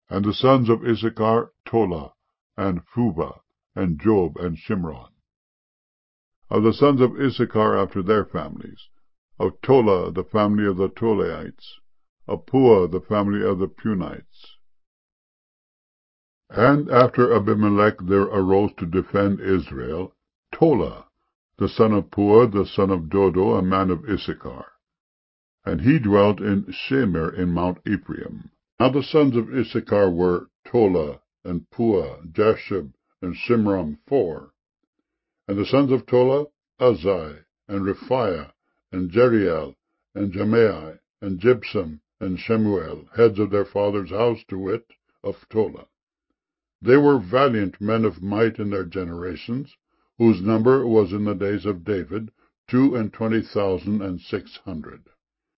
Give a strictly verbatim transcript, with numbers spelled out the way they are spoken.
And the sons of Issachar, Tola, and Phubah, and Job, and Shimron. Of the sons of Issachar after their families: of Tola, the family of the Tolaites; of Puah, the family of the Punites. And after Abimelech there arose to defend Israel Tola, the son of Puah, the son of Dodo, a man of Issachar. And he dwelt in Shamir in Mount Ephraim. Now the sons of Issachar were Tola, and Puah, Jashub, and Shimron, four. And the sons of Tola, Uzai, and Rephaiah, and Jeriel, and Jahmai, and Jibsam, and Shemuel, heads of their father's house, to wit, of Tola. They were valiant men of might in their generations, whose number was in the days of David two and twenty thousand and six hundred.